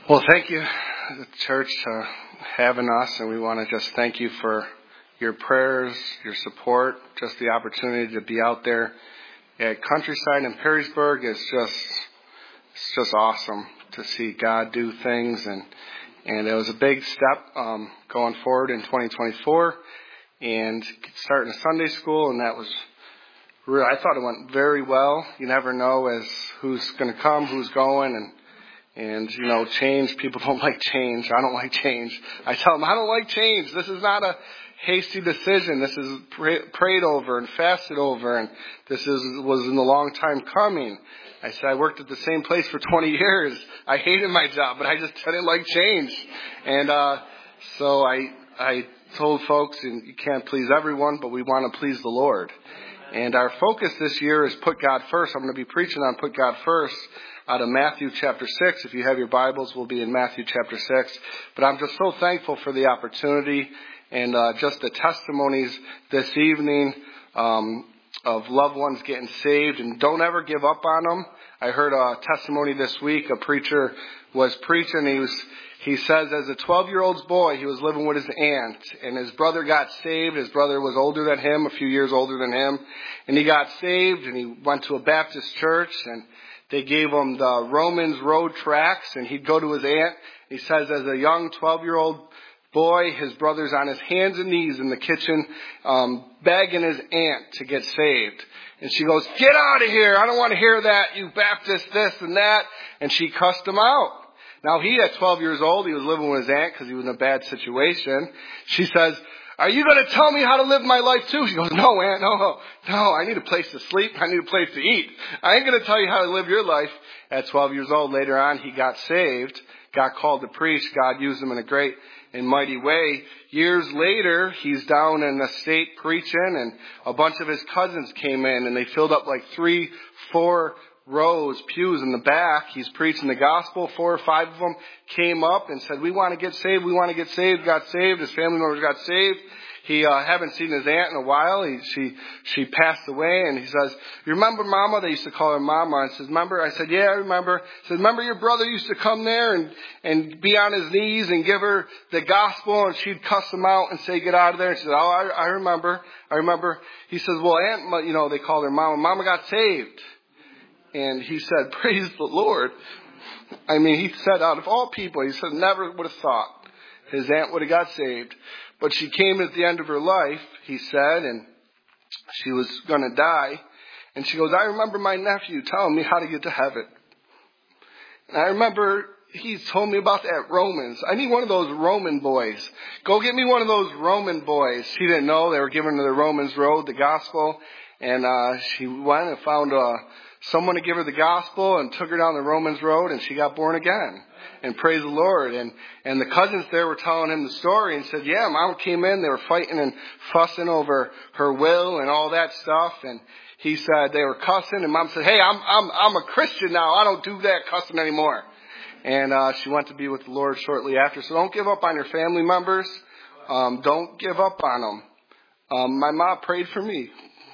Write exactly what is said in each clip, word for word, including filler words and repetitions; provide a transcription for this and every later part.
Well, thank you, the church, uh, having us, and we want to just thank you for your prayers, your support, just the opportunity to be out there at Countryside in Perrysburg. It's just, it's just awesome to see God do things, and and it was a big step um, going forward in twenty twenty-four, and starting a Sunday school, and that was really, I thought it went very well. You never know as who's going to come, who's going, and. And, you know, change, people don't like change. I don't like change. I tell them, I don't like change. This is not a hasty decision. This is pray, prayed over and fasted over. And this is was in a long time coming. I said, I worked at the same place for twenty years. I hated my job, but I just didn't like change. And uh so I I told folks, and you can't please everyone, but we want to please the Lord. And our focus this year is put God first. I'm going to be preaching on put God first out of Matthew chapter six. If you have your Bibles, we'll be in Matthew chapter six. But I'm just so thankful for the opportunity and uh, just the testimonies this evening um, of loved ones getting saved. And don't ever give up on them. I heard a testimony this week. A preacher was preaching. He was He says as a twelve-year-old boy, he was living with his aunt, and his brother got saved. His brother was older than him, a few years older than him. And he got saved, and he went to a Baptist church, and they gave him the Romans Road tracts, and he'd go to his aunt. He says as a young twelve-year-old boy, his brother's on his hands and knees in the kitchen, um, begging his aunt to get saved. And she goes, "Get out of here. I don't want to hear that, you Baptist this and that." And she cussed him out. Now, he, at twelve years old, he was living with his aunt because he was in a bad situation. She says, "Are you going to tell me how to live my life too?" She goes, "No, Aunt, no, no, I need a place to sleep. I need a place to eat. I ain't going to tell you how to live your life." At twelve years old, later on, he got saved, got called to preach. God used him in a great and mighty way. Years later, he's down in the state preaching, and a bunch of his cousins came in, and they filled up like three, four rows, pews in the back. He's preaching the gospel. Four or five of them came up and said, "We want to get saved. We want to get saved." Got saved. His family members got saved. He uh, haven't seen his aunt in a while. He, she she passed away, and he says, "You remember Mama?" They used to call her Mama. And says, "Remember?" I said, "Yeah, I remember." He said, "Remember your brother used to come there and and be on his knees and give her the gospel, and she'd cuss him out and say, 'Get out of there.'" And she said, "Oh, I, I remember. I remember." He says, "Well, Aunt, you know, they called her Mama. Mama got saved." And he said, "Praise the Lord." I mean, he said, out of all people, he said, never would have thought his aunt would have got saved. But she came at the end of her life, he said, and she was going to die. And she goes, "I remember my nephew telling me how to get to heaven. And I remember he told me about that Romans. I need one of those Roman boys. Go get me one of those Roman boys." She didn't know they were giving her the Romans Road, the gospel. And uh she went and found a... someone to give her the gospel and took her down the Romans Road, and she got born again. And praise the Lord. And and the cousins there were telling him the story and said, "Yeah, Mom came in. They were fighting and fussing over her will and all that stuff." And he said they were cussing. And Mom said, "Hey, I'm I'm I'm a Christian now. I don't do that cussing anymore." And uh she went to be with the Lord shortly after. So don't give up on your family members. Um, don't give up on them. Um, my mom prayed for me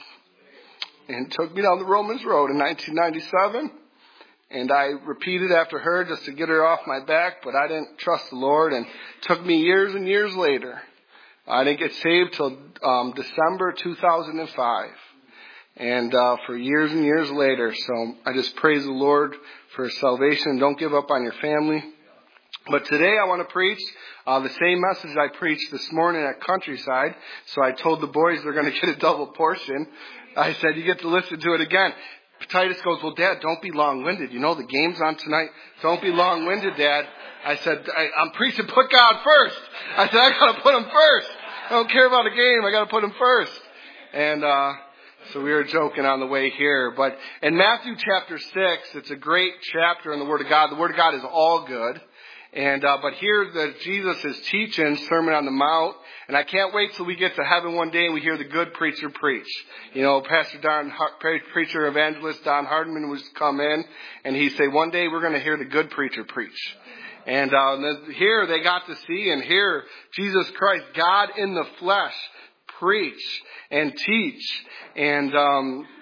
and took me down the Romans Road in nineteen ninety-seven. And I repeated after her just to get her off my back, but I didn't trust the Lord. And it took me years and years later. I didn't get saved till um, December two thousand five. And uh, for years and years later. So I just praise the Lord for his salvation. Don't give up on your family. But today I want to preach uh, the same message I preached this morning at Countryside. So I told the boys they're going to get a double portion. I said, "You get to listen to it again." Titus goes, "Well, Dad, don't be long-winded. You know the game's on tonight. Don't be long-winded, Dad." I said, I, I'm preaching put God first. I said, I got to put him first. I don't care about the game. I got to put him first. And uh so we were joking on the way here. But in Matthew chapter six, it's a great chapter in the Word of God. The Word of God is all good. And uh but here that Jesus is teaching Sermon on the Mount, and I can't wait till we get to heaven one day and we hear the good preacher preach. You know, Pastor Don, preacher evangelist Don Hardman was come in, and he say, one day we're going to hear the good preacher preach. And uh here they got to see and hear Jesus Christ, God in the flesh, preach and teach. And um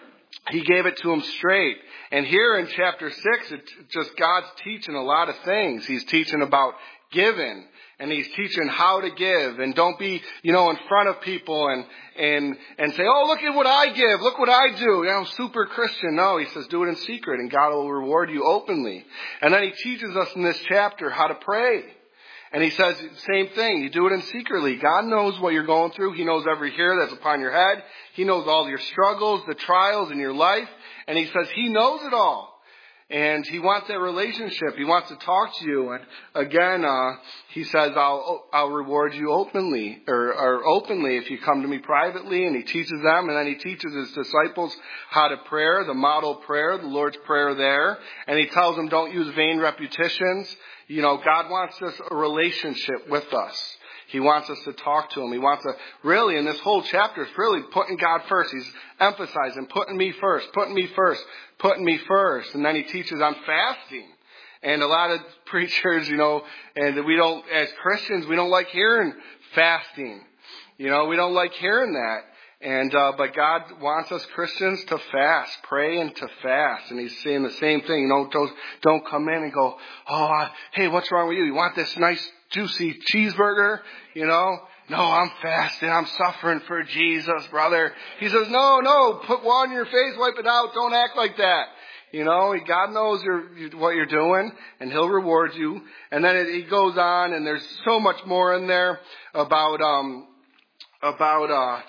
He gave it to him straight. And here in chapter six, it's just God's teaching a lot of things. He's teaching about giving, and he's teaching how to give, and don't be, you know, in front of people and, and, and say, oh, look at what I give. Look what I do. You know, I'm super Christian. No, he says, do it in secret and God will reward you openly. And then he teaches us in this chapter how to pray. And he says, same thing. You do it in secretly. God knows what you're going through. He knows every hair that's upon your head. He knows all your struggles, the trials in your life. And he says he knows it all. And he wants that relationship. He wants to talk to you. And again, uh, he says, I'll, I'll reward you openly, or, or openly if you come to me privately. And he teaches them, and then he teaches his disciples how to pray, the model prayer, the Lord's Prayer there. And he tells them, don't use vain repetitions. You know, God wants us a relationship with us. He wants us to talk to him. He wants to really, in this whole chapter, it's really putting God first. He's emphasizing putting me first, putting me first, putting me first. And then he teaches on fasting. And a lot of preachers, you know, and we don't, as Christians, we don't like hearing fasting. You know, we don't like hearing that. And, uh, but God wants us Christians to fast, pray and to fast. And he's saying the same thing. You know, don't, don't come in and go, oh, uh, hey, what's wrong with you? You want this nice, juicy cheeseburger? You know, no, I'm fasting. I'm suffering for Jesus, brother. He says, no, no, put water in your face, wipe it out. Don't act like that. You know, God knows you're, what you're doing, and he'll reward you. And then it, it goes on, and there's so much more in there about, um, about, uh,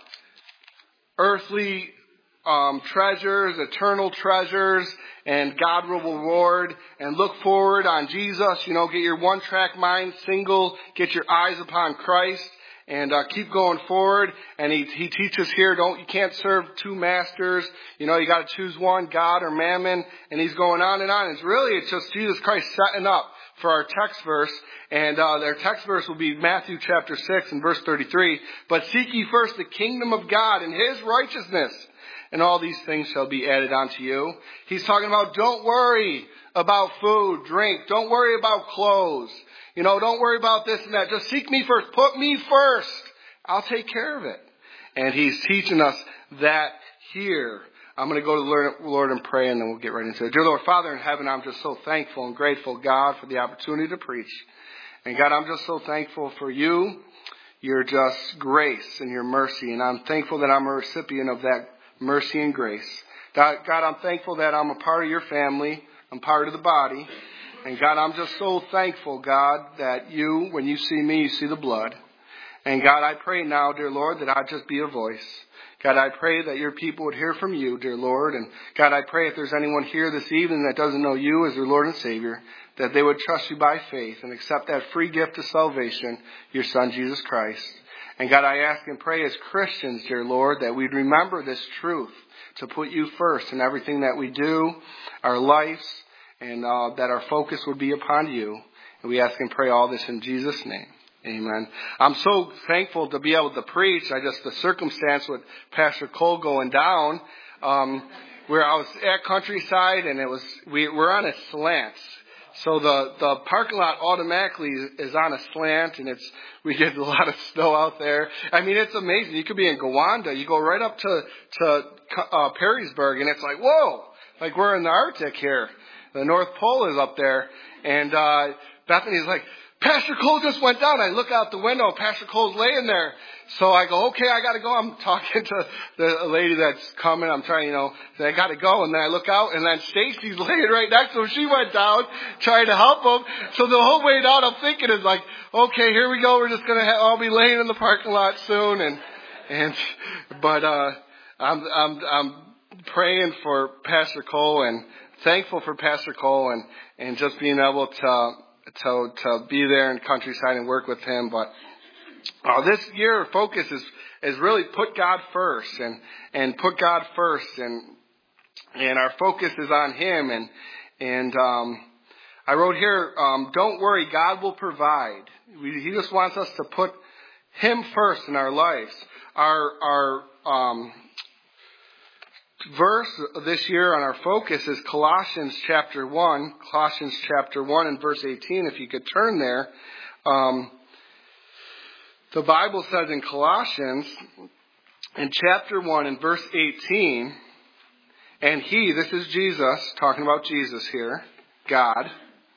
earthly um, treasures, eternal treasures, and God will reward. And look forward on Jesus. You know, get your one-track mind single. Get your eyes upon Christ, and uh, keep going forward. And he he teaches here, don't you can't serve two masters. You know, you got to choose one, God or Mammon. And he's going on and on. It's really it's just Jesus Christ setting up for our text verse. And uh, their text verse will be Matthew chapter six and verse thirty-three. But seek ye first the kingdom of God and his righteousness, and all these things shall be added unto you. He's talking about don't worry about food, drink. Don't worry about clothes. You know, don't worry about this and that. Just seek me first. Put me first. I'll take care of it. And he's teaching us that here. I'm going to go to the Lord and pray, and then we'll get right into it. Dear Lord, Father in heaven, I'm just so thankful and grateful, God, for the opportunity to preach. And God, I'm just so thankful for you, your just grace and your mercy. And I'm thankful that I'm a recipient of that mercy and grace. God, God, I'm thankful that I'm a part of your family. I'm part of the body. And God, I'm just so thankful, God, that you, when you see me, you see the blood. And God, I pray now, dear Lord, that I just be a voice. God, I pray that your people would hear from you, dear Lord. And God, I pray if there's anyone here this evening that doesn't know you as their Lord and Savior, that they would trust you by faith and accept that free gift of salvation, your Son, Jesus Christ. And God, I ask and pray as Christians, dear Lord, that we'd remember this truth, to put you first in everything that we do, our lives, and uh, that our focus would be upon you. And we ask and pray all this in Jesus' name. Amen. I'm so thankful to be able to preach. I just, the circumstance with Pastor Cole going down, um, where I was at Countryside, and it was, we, we're on a slant. So the, the parking lot automatically is on a slant, and it's, we get a lot of snow out there. I mean, it's amazing. You could be in Gowanda. You go right up to, to, uh, Perrysburg, and it's like, whoa, like we're in the Arctic here. The North Pole is up there. And, uh, Bethany's like, Pastor Cole just went down. I look out the window. Pastor Cole's laying there. So I go, okay, I got to go. I'm talking to the lady that's coming. I'm trying, you know, say, I got to go. And then I look out, and then Stacy's laying right next to him. She went down trying to help him. So the whole way down, I'm thinking is like, okay, here we go. We're just going to ha- all be laying in the parking lot soon. And, and, but, uh, I'm, I'm, I'm praying for Pastor Cole and thankful for Pastor Cole and, and just being able to, to to be there in Countryside and work with him. But uh, this year focus is is really put God first and and put God first and and our focus is on him. And and um I wrote here, um don't worry, God will provide. We, he just wants us to put him first in our lives. Our our um verse this year on our focus is Colossians chapter one, Colossians chapter one and verse eighteen. If you could turn there. Um, the Bible says in Colossians, in chapter one and verse eighteen, And he, this is Jesus, talking about Jesus here, God.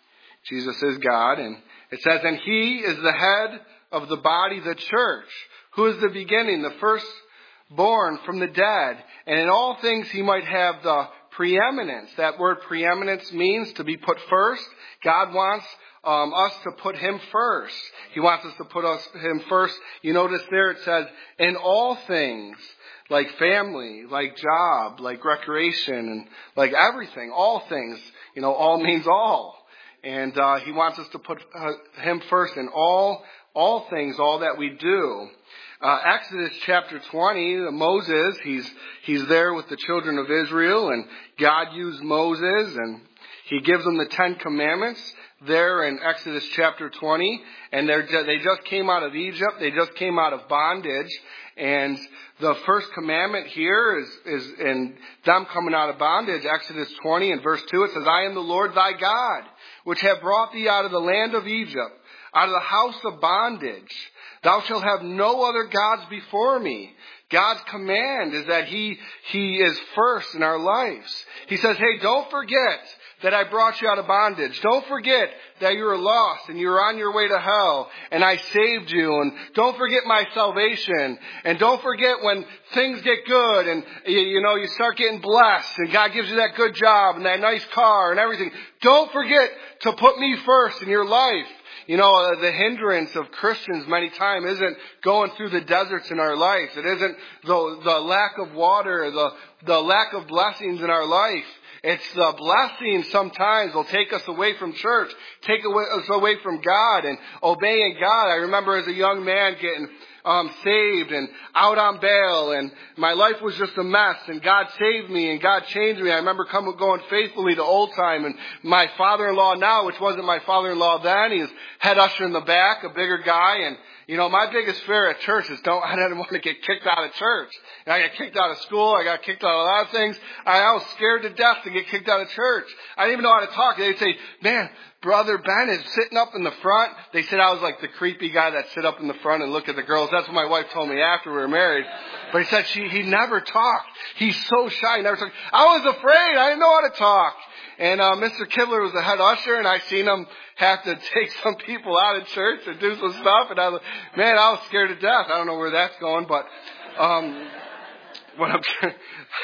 Jesus is God. And it says, and he is the head of the body, the church, who is the beginning, the firstborn from the dead. And in all things he might have the preeminence. That word preeminence means to be put first. God wants um, us to put him first. He wants us to put us him first. You notice there it says, in all things, like family, like job, like recreation, and like everything, all things. You know, all means all. And uh, he wants us to put uh, him first in all, all things, all that we do. Uh, Exodus chapter twenty, Moses, he's, he's there with the children of Israel, and God used Moses, and he gives them the Ten Commandments there in Exodus chapter twenty, and they're, they just came out of Egypt, they just came out of bondage, and the first commandment here is, is in them coming out of bondage, Exodus twenty and verse two, it says, I am the Lord thy God, which have brought thee out of the land of Egypt, out of the house of bondage. Thou shalt have no other gods before me. God's command is that he, he is first in our lives. He says, hey, don't forget that I brought you out of bondage. Don't forget that you were lost and you were on your way to hell and I saved you. And don't forget my salvation. And don't forget when things get good and you, you know, you start getting blessed and God gives you that good job and that nice car and everything. Don't forget to put me first in your life. You know, uh, the hindrance of Christians many times isn't going through the deserts in our life. It isn't the, the lack of water, the, the lack of blessings in our life. It's the blessings sometimes will take us away from church, take away, us away from God and obeying God. I remember as a young man getting um, saved and out on bail, and my life was just a mess, and God saved me and God changed me. I remember coming, going faithfully to Old Time, and my father-in-law now, which wasn't my father-in-law then, he was head usher in the back, a bigger guy, and you know, my biggest fear at church is don't, I didn't want to get kicked out of church. And I got kicked out of school. I got kicked out of a lot of things. I, I was scared to death to get kicked out of church. I didn't even know how to talk. They'd say, man, Brother Ben is sitting up in the front. They said I was like the creepy guy that sit up in the front and look at the girls. That's what my wife told me after we were married. But he said she, he never talked. He's so shy. He never talked. I was afraid. I didn't know how to talk. And uh, Mister Kibler was the head usher, and I seen him have to take some people out of church and do some stuff. And I was, man, I was scared to death. I don't know where that's going, but um, what I'm trying,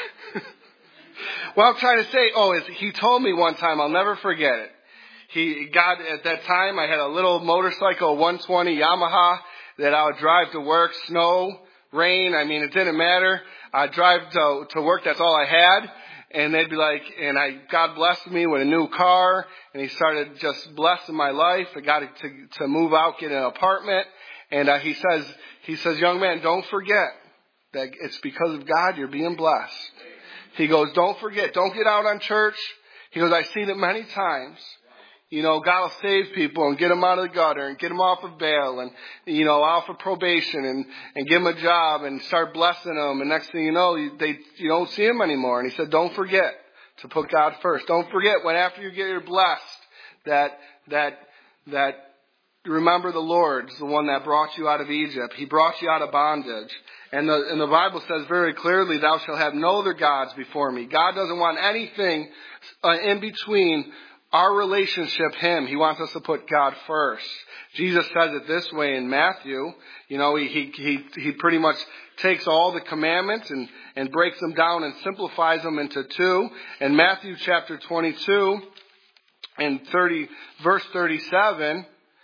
what I'm trying to say, oh, is he told me one time, I'll never forget it. He got at that time, I had a little motorcycle, a one twenty Yamaha that I would drive to work, snow, rain. I mean, it didn't matter. I'd drive to to work. That's all I had. And they'd be like, and I, God blessed me with a new car, and he started just blessing my life. I got to, to move out, get an apartment. And uh, he says, he says, young man, don't forget that it's because of God you're being blessed. He goes, don't forget, don't get out on church. He goes, I've seen it many times. You know, God will save people and get them out of the gutter and get them off of bail and, you know, off of probation and, and give them a job and start blessing them. And next thing you know, you, they, you don't see them anymore. And he said, don't forget to put God first. Don't forget when after you get your blessed that, that, that remember the Lord is the one that brought you out of Egypt. He brought you out of bondage. And the, and the Bible says very clearly, thou shalt have no other gods before me. God doesn't want anything uh, in between our relationship, him. He wants us to put God first. Jesus says it this way in Matthew. You know, he, he, he, he pretty much takes all the commandments and, and breaks them down and simplifies them into two. In Matthew chapter twenty-two and thirty, verse thirty-seven,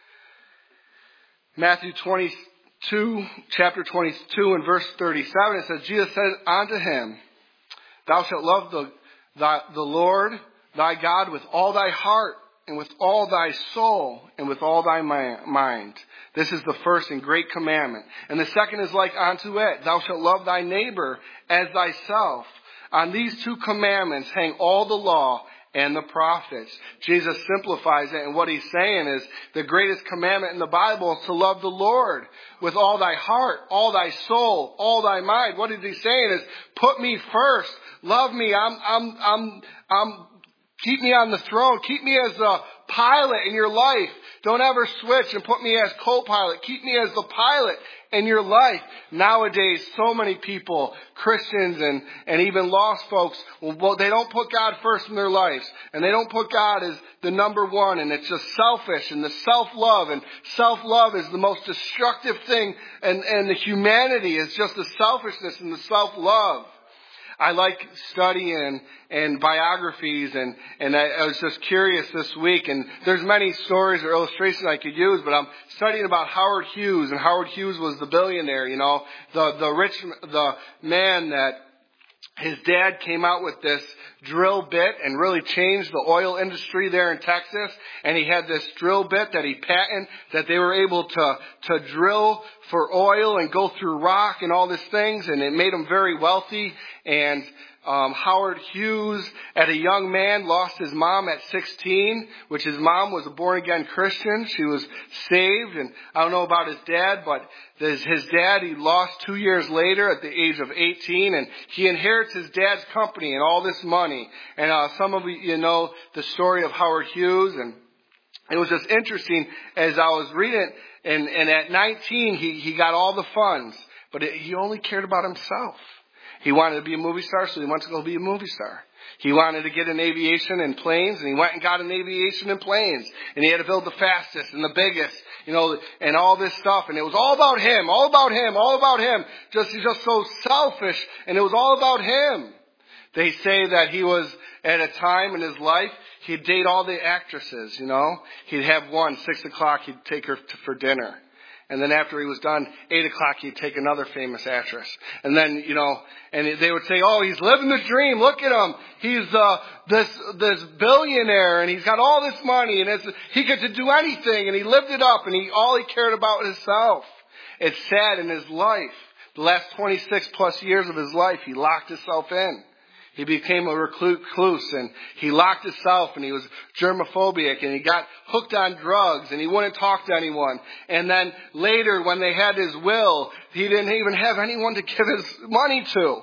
Matthew twenty-two, chapter twenty-two and verse thirty-seven, it says, Jesus said unto him, thou shalt love the, the, the Lord thy God with all thy heart and with all thy soul and with all thy mind. This is the first and great commandment. And the second is like unto it. Thou shalt love thy neighbor as thyself. On these two commandments hang all the law and the prophets. Jesus simplifies it, and what he's saying is the greatest commandment in the Bible is to love the Lord with all thy heart, all thy soul, all thy mind. What is he saying is put me first. Love me. I'm, I'm, I'm, I'm, Keep me on the throne. Keep me as the pilot in your life. Don't ever switch and put me as co-pilot. Keep me as the pilot in your life. Nowadays, so many people, Christians and, and even lost folks, well, they don't put God first in their lives. And they don't put God as the number one. And it's just selfish and the self-love. And self-love is the most destructive thing. And, and the humanity is just the selfishness and the self-love. I like studying and biographies, and, and I, I was just curious this week, and there's many stories or illustrations I could use, but I'm studying about Howard Hughes, and Howard Hughes was the billionaire, you know, the, the rich, the man that his dad came out with this drill bit and really changed the oil industry there in Texas. And he had this drill bit that he patented that they were able to, to drill for oil and go through rock and all these things. And it made him very wealthy. And Um, Howard Hughes, at a young man, lost his mom at sixteen, which his mom was a born-again Christian. She was saved, and I don't know about his dad, but his, his dad he lost two years later at the age of eighteen, and he inherits his dad's company and all this money. And uh, some of you, you know the story of Howard Hughes, and it was just interesting as I was reading it, and, and at nineteen, he, he got all the funds, but it, he only cared about himself. He wanted to be a movie star, so he went to go be a movie star. He wanted to get an aviation and planes, and he went and got an aviation and planes. And he had to build the fastest and the biggest, you know, and all this stuff. And it was all about him, all about him, all about him. Just, he's just so selfish, and it was all about him. They say that he was, at a time in his life, he'd date all the actresses, you know. He'd have one, six o'clock, he'd take her to, for dinner. And then after he was done, eight o'clock, he'd take another famous actress. And then, you know, and they would say, oh, he's living the dream. Look at him. He's uh, this this billionaire, and he's got all this money, and it's, he could do anything, and he lived it up, and he all he cared about was himself. It's sad in his life. The last twenty-six plus years of his life, he locked himself in. He became a recluse, and he locked himself, and he was germophobic, and he got hooked on drugs, and he wouldn't talk to anyone. And then later, when they had his will, he didn't even have anyone to give his money to.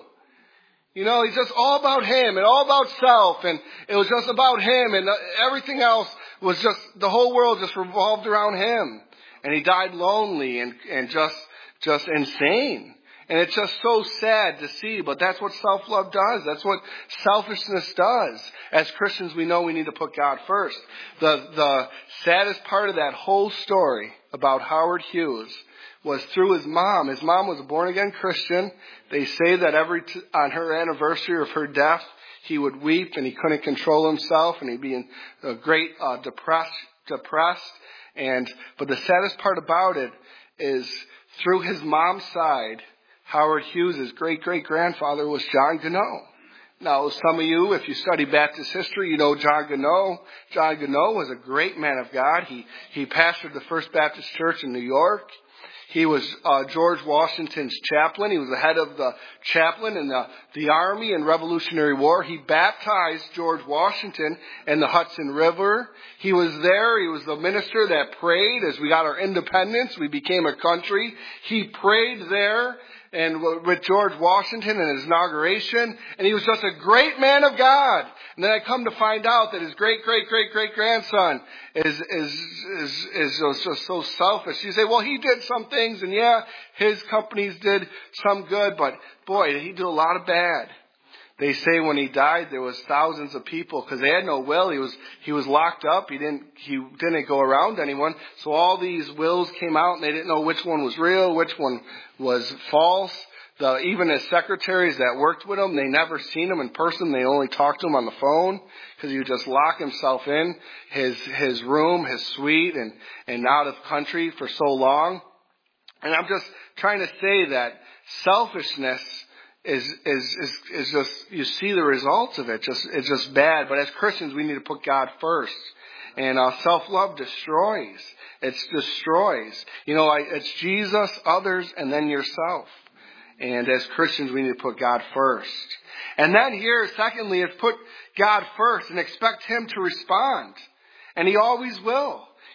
You know, he's just all about him and all about self, and it was just about him, and everything else was just, the whole world just revolved around him. And he died lonely and, and just, just insane. And it's just so sad to see, but that's what self-love does. That's what selfishness does. As Christians, we know we need to put God first. The, the saddest part of that whole story about Howard Hughes was through his mom. His mom was a born-again Christian. They say that every t- on her anniversary of her death, he would weep and he couldn't control himself, and he'd be in a great uh, depressed, depressed. And but the saddest part about it is through his mom's side, Howard Hughes' great-great-grandfather was John Gunno. Now, some of you, if you study Baptist history, you know John Gunno. John Gunno was a great man of God. He he pastored the First Baptist Church in New York. He was uh, George Washington's chaplain. He was the head of the chaplain in the, the Army in Revolutionary War. He baptized George Washington in the Hudson River. He was there. He was the minister that prayed as we got our independence. We became a country. He prayed there and with George Washington and his inauguration, and he was just a great man of God. And then I come to find out that his great, great, great, great grandson is is is is just so selfish. You say, well, he did some things, and yeah, his companies did some good, but boy, he did a lot of bad. They say when he died, there was thousands of people because they had no will. He was he was locked up. He didn't he didn't go around anyone. So all these wills came out, and they didn't know which one was real, which one was false. The, even his secretaries that worked with him, they never seen him in person. They only talked to him on the phone because he would just lock himself in his his room, his suite, and and out of country for so long. And I'm just trying to say that selfishness is is is is just, you see the results of it. Just it's just bad. But as Christians, we need to put God first. And uh, self-love destroys. It destroys. You know, I, it's Jesus, others, and then yourself. And as Christians, we need to put God first. And then here, secondly, is put God first and expect Him to respond. And He always will.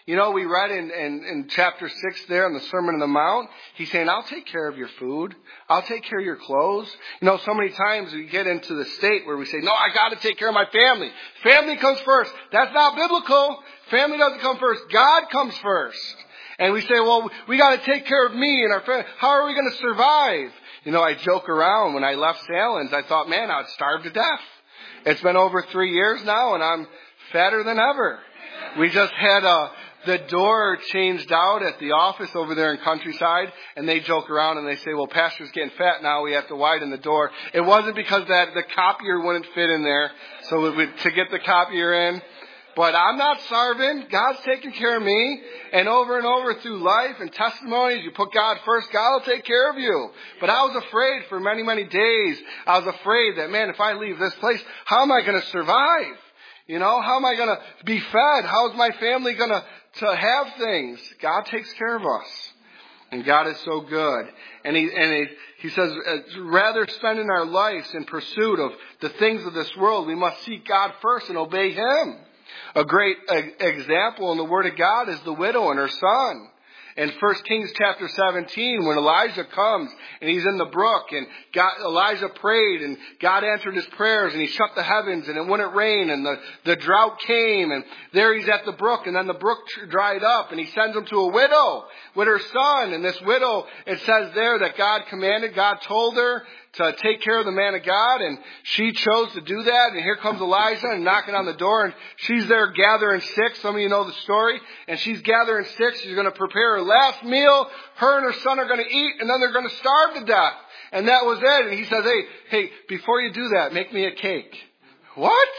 You know, we read in, in, in chapter six there in the Sermon on the Mount, he's saying, I'll take care of your food. I'll take care of your clothes. You know, so many times we get into the state where we say, no, I got to take care of my family. Family comes first. That's not biblical. Family doesn't come first. God comes first. And we say, well, we got to take care of me and our family. How are we going to survive? You know, I joke around. When I left Salins, I thought, man, I'd starve to death. It's been over three years now, and I'm fatter than ever. We just had a, the door changed out at the office over there in Countryside, and they joke around and they say, well, Pastor's getting fat now, we have to widen the door. It wasn't because that the copier wouldn't fit in there, so we, to get the copier in. But I'm not starving. God's taking care of me. And over and over through life and testimonies, you put God first, God will take care of you. But I was afraid for many, many days. I was afraid that, man, if I leave this place, how am I going to survive? You know, how am I going to be fed? How is my family going to to have things? God takes care of us. And God is so good. And he, and he, he says, rather spending our lives in pursuit of the things of this world, we must seek God first and obey Him. A great example in the Word of God is the widow and her son. In First Kings chapter seventeen, when Elijah comes and he's in the brook and God, Elijah prayed and God answered his prayers and he shut the heavens and it wouldn't rain and the, the drought came and there he's at the brook and then the brook dried up and he sends him to a widow with her son. And this widow, it says there that God commanded, God told her to take care of the man of God, and she chose to do that. And here comes Elijah and knocking on the door, and she's there gathering sticks. Some of you know the story. And she's gathering sticks. She's going to prepare her last meal. Her and her son are going to eat, and then they're going to starve to death. And that was it. And he says, hey, hey, before you do that, make me a cake. What?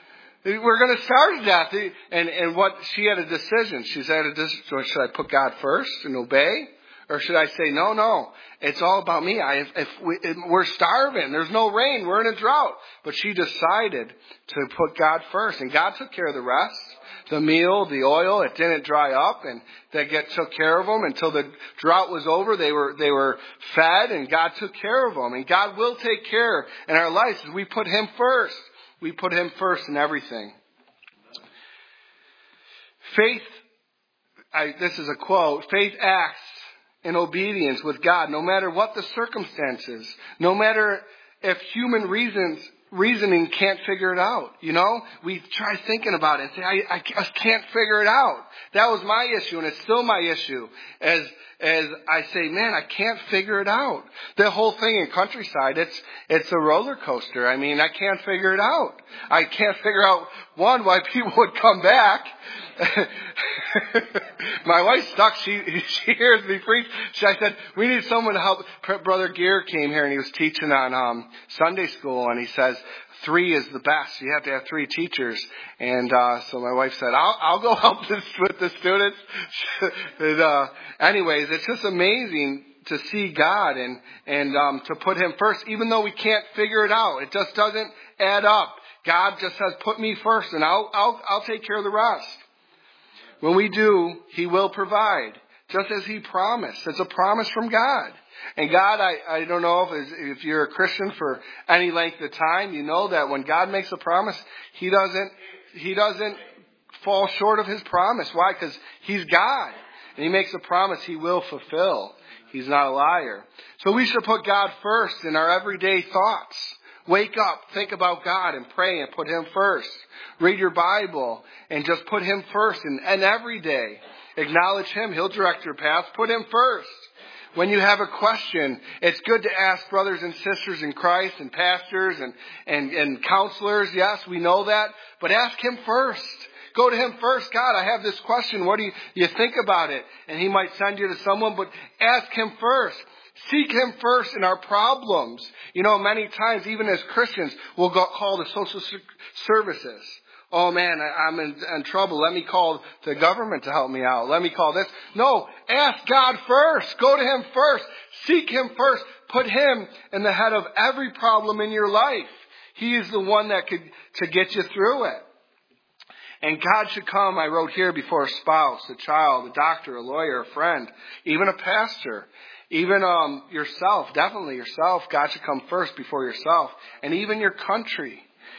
We're going to starve to death. And, and what, she had a decision. She said, should I put God first and obey? Or should I say, no, no, it's all about me. I, if, if, we, if we're starving, there's no rain, we're in a drought. But she decided to put God first, and God took care of the rest. The meal, the oil, it didn't dry up, and they get, took care of them until the drought was over. They were they were fed, and God took care of them. And God will take care in our lives as we put Him first. We put Him first in everything. Faith, I, this is a quote, faith acts in obedience with God, no matter what the circumstances, no matter if human reasons, reasoning can't figure it out. You know, we try thinking about it and say, I, I just can't figure it out. That was my issue, and it's still my issue. As as I say, man, I can't figure it out. The whole thing in Countryside, it's it's a roller coaster. I mean, I can't figure it out. I can't figure out, one, why people would come back. My wife's stuck. She she hears me preach. She, I said, we need someone to help. Brother Gear came here and he was teaching on um, Sunday school, and he says three is the best. You have to have three teachers. And uh, so my wife said, I'll I'll go help this with the students. and, uh, anyways, it's just amazing to see God and and um, to put Him first, even though we can't figure it out. It just doesn't add up. God just says, put me first, and I'll I'll I'll take care of the rest. When we do, He will provide, just as He promised. It's a promise from God. And God, I, I don't know if, if you're a Christian for any length of time, you know that when God makes a promise, He doesn't, He doesn't fall short of His promise. Why? Because He's God. And He makes a promise He will fulfill. He's not a liar. So we should put God first in our everyday thoughts. Wake up, think about God, and pray and put Him first. Read your Bible and just put Him first. And, and every day, acknowledge Him. He'll direct your path. Put Him first. When you have a question, it's good to ask brothers and sisters in Christ and pastors and, and, and counselors. Yes, we know that. But ask Him first. Go to Him first. God, I have this question. What do you, you think about it? And He might send you to someone, but ask Him first. Seek Him first in our problems. You know, many times, even as Christians, we'll go call the social services. Oh man, I'm in, in trouble. Let me call the government to help me out. Let me call this. No, ask God first. Go to Him first. Seek Him first. Put Him in the head of every problem in your life. He is the one that could to get you through it. And God should come, I wrote here, before a spouse, a child, a doctor, a lawyer, a friend, even a pastor. Even um, yourself, definitely yourself. God should come first before yourself. And even your country.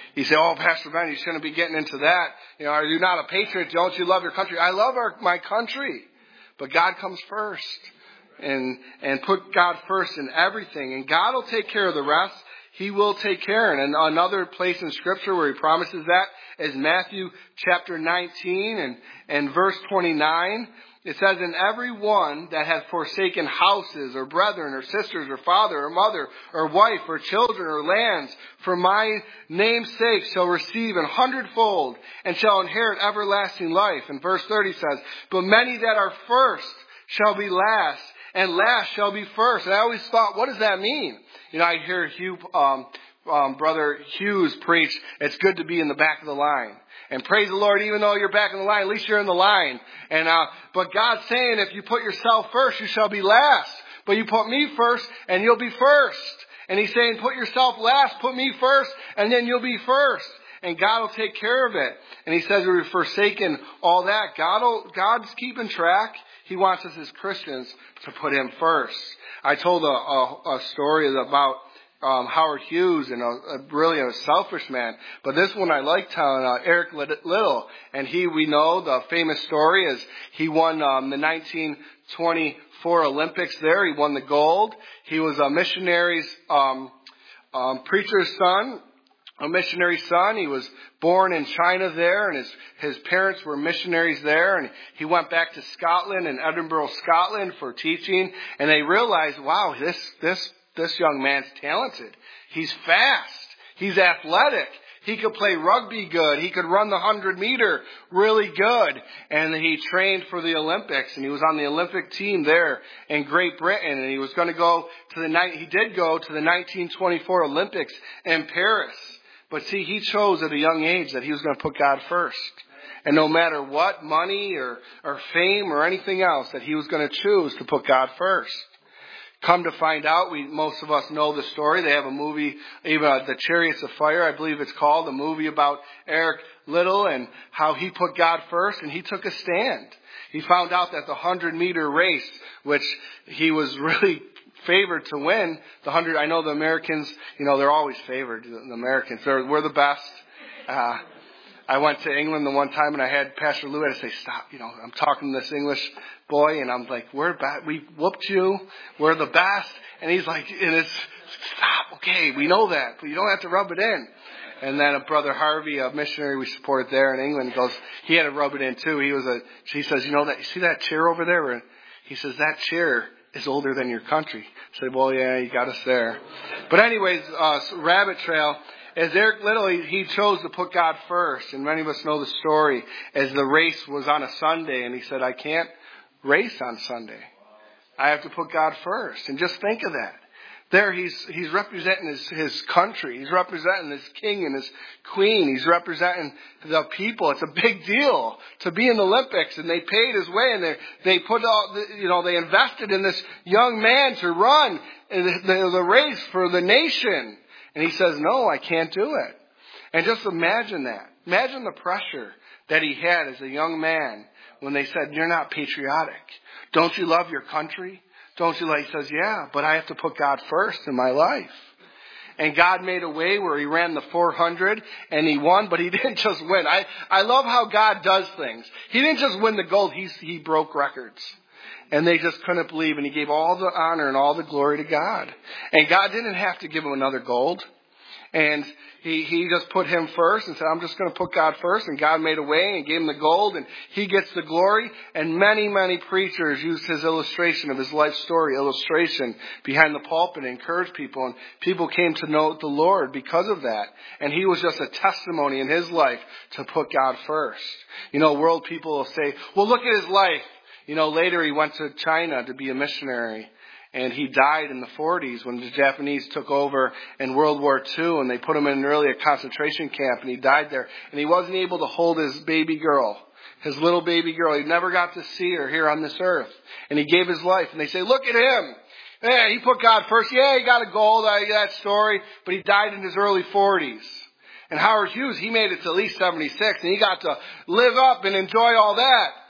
you say, oh, Pastor Ben, you shouldn't be getting into that. You know, are you not a patriot? Don't you love your country? I love our, my country. But God comes first. And, and put God first in everything. And God will take care of the rest. He will take care. And another place in Scripture where He promises that is Matthew chapter nineteen and, and verse twenty-nine. It says, and every one that hath forsaken houses or brethren or sisters or father or mother or wife or children or lands for my name's sake shall receive an hundredfold and shall inherit everlasting life. And verse thirty says, but many that are first shall be last, and last shall be first. And I always thought, what does that mean? You know, I hear Hugh, um, um, Brother Hughes preach, it's good to be in the back of the line. And praise the Lord, even though you're back in the line, at least you're in the line. And uh, but God's saying, if you put yourself first, you shall be last. But you put me first, and you'll be first. And He's saying, put yourself last, put me first, and then you'll be first. And God will take care of it. And He says we've forsaken all that. God will, God's keeping track. He wants us as Christians to put Him first. I told a, a, a story about um, Howard Hughes and a, a really a selfish man. But this one I like telling, uh, Eric Little. And he, we know the famous story is he won um, the nineteen twenty-four Olympics there. He won the gold. He was a missionary's um, um, preacher's son. A missionary son. He was born in China there, and his, his parents were missionaries there, and he went back to Scotland and Edinburgh, Scotland for teaching, and they realized, wow, this, this, this young man's talented. He's fast. He's athletic. He could play rugby good. He could run the hundred meter really good. And he trained for the Olympics, and he was on the Olympic team there in Great Britain, and he was going to go to the night, he did go to the nineteen twenty-four Olympics in Paris. But see, he chose at a young age that he was going to put God first. And no matter what, money or, or fame or anything else, that he was going to choose to put God first. Come to find out, we most of us know the story. They have a movie, even uh, The Chariots of Fire, I believe it's called, a movie about Eric Little and how he put God first, and he took a stand. He found out that the hundred meter race, which he was really favored to win, the hundred, I know the Americans, you know, they're always favored, the Americans. They're, we're the best. Uh, I went to England the one time and I had Pastor Lou had to say, stop, you know, I'm talking to this English boy and I'm like, we're bad. We whooped you. We're the best. And he's like, and it's, stop. Okay. We know that, but you don't have to rub it in. And then a brother Harvey, a missionary we supported there in England, goes, he had to rub it in too. He was a, he says, you know that, you see that chair over there? He says, that chair is older than your country. I said, well, yeah, you got us there. But anyways, uh, rabbit trail. As Eric Little, he, he chose to put God first. And many of us know the story as the race was on a Sunday. And he said, I can't race on Sunday. I have to put God first. And just think of that. There he's, he's representing his, his country. He's representing his king and his queen. He's representing the people. It's a big deal to be in the Olympics, and they paid his way, and they, they put all, the, you know, they invested in this young man to run the, the, the race for the nation. And he says, no, I can't do it. And just imagine that. Imagine the pressure that he had as a young man when they said, you're not patriotic. Don't you love your country? Don't you like? He says, yeah, but I have to put God first in my life. And God made a way where he ran the four hundred and he won, but he didn't just win. I, I love how God does things. He didn't just win the gold. He, he broke records. And they just couldn't believe. And he gave all the honor and all the glory to God. And God didn't have to give him another gold. And he, he just put him first and said, I'm just going to put God first. And God made a way and gave him the gold. And he gets the glory. And many, many preachers used his illustration of his life story, illustration behind the pulpit, and encouraged people. And people came to know the Lord because of that. And he was just a testimony in his life to put God first. You know, world people will say, well, look at his life. You know, later he went to China to be a missionary, and he died in the forties when the Japanese took over in World War Two, and they put him in really a concentration camp, and he died there. And he wasn't able to hold his baby girl, his little baby girl. He never got to see her here on this earth. And he gave his life, and they say, look at him. Yeah, he put God first. Yeah, he got a gold, I got that story, but he died in his early forties. And Howard Hughes, he made it to at least seventy-six, and he got to live up and enjoy all that.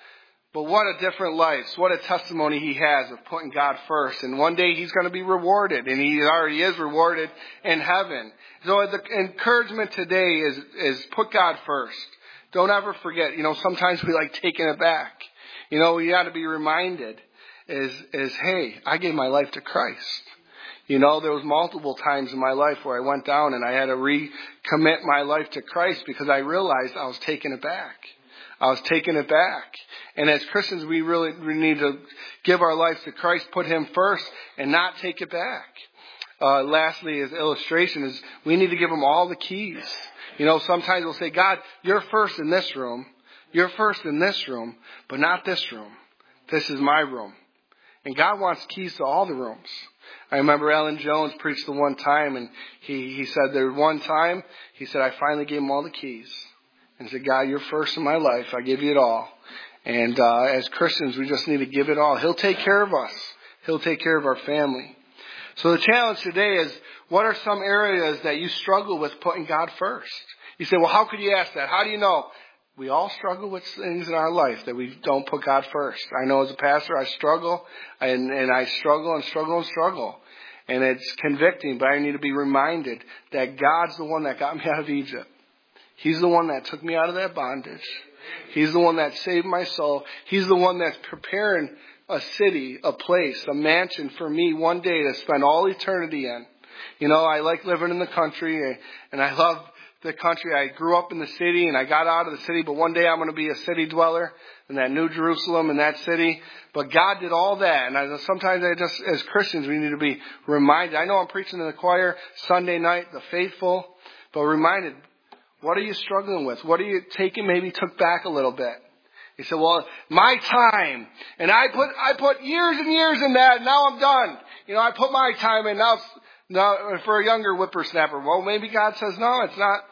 But what a different life. What a testimony he has of putting God first. And one day he's going to be rewarded. And he already is rewarded in heaven. So the encouragement today is, is put God first. Don't ever forget. You know, sometimes we like taking it back. You know, you got to be reminded is, is, hey, I gave my life to Christ. You know, there was multiple times in my life where I went down and I had to recommit my life to Christ because I realized I was taking it back. I was taking it back. And as Christians, we really we need to give our lives to Christ, put him first, and not take it back. Uh, lastly, as illustration, is we need to give him all the keys. You know, sometimes we'll say, God, you're first in this room. You're first in this room, but not this room. This is my room. And God wants keys to all the rooms. I remember Alan Jones preached the one time, and he, he said there one time, he said, I finally gave him all the keys. And said, God, you're first in my life. I give you it all. And uh, as Christians, we just need to give it all. He'll take care of us. He'll take care of our family. So the challenge today is, what are some areas that you struggle with putting God first? You say, well, how could you ask that? How do you know? We all struggle with things in our life that we don't put God first. I know as a pastor, I struggle, and, and I struggle and struggle and struggle. And it's convicting, but I need to be reminded that God's the one that got me out of Egypt. He's the one that took me out of that bondage. He's the one that saved my soul. He's the one that's preparing a city, a place, a mansion for me one day to spend all eternity in. You know, I like living in the country, and I love the country. I grew up in the city, and I got out of the city, but one day I'm going to be a city dweller in that New Jerusalem, in that city. But God did all that, and I, sometimes I just, as Christians, we need to be reminded. I know I'm preaching in the choir Sunday night, the faithful, but reminded, what are you struggling with? What are you taking, maybe took back a little bit? He said, well, my time. And I put, I put years and years in that, and now I'm done. You know, I put my time in, now, now for a younger whippersnapper. Well, maybe God says, no, it's not.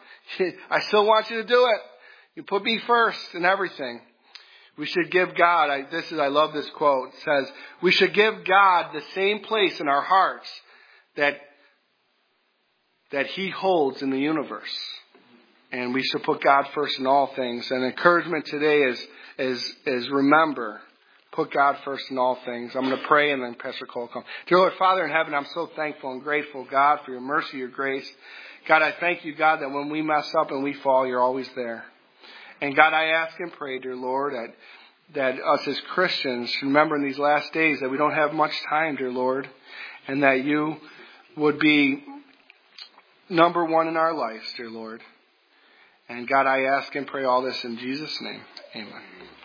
I still want you to do it. You put me first in everything. We should give God, I, this is, I love this quote. It says, we should give God the same place in our hearts that, that he holds in the universe. And we should put God first in all things. And encouragement today is, is, is remember, put God first in all things. I'm going to pray and then Pastor Cole will come. Dear Lord, Father in heaven, I'm so thankful and grateful, God, for your mercy, your grace. God, I thank you, God, that when we mess up and we fall, you're always there. And God, I ask and pray, dear Lord, that, that us as Christians remember in these last days that we don't have much time, dear Lord, and that you would be number one in our lives, dear Lord. And God, I ask and pray all this in Jesus' name. Amen.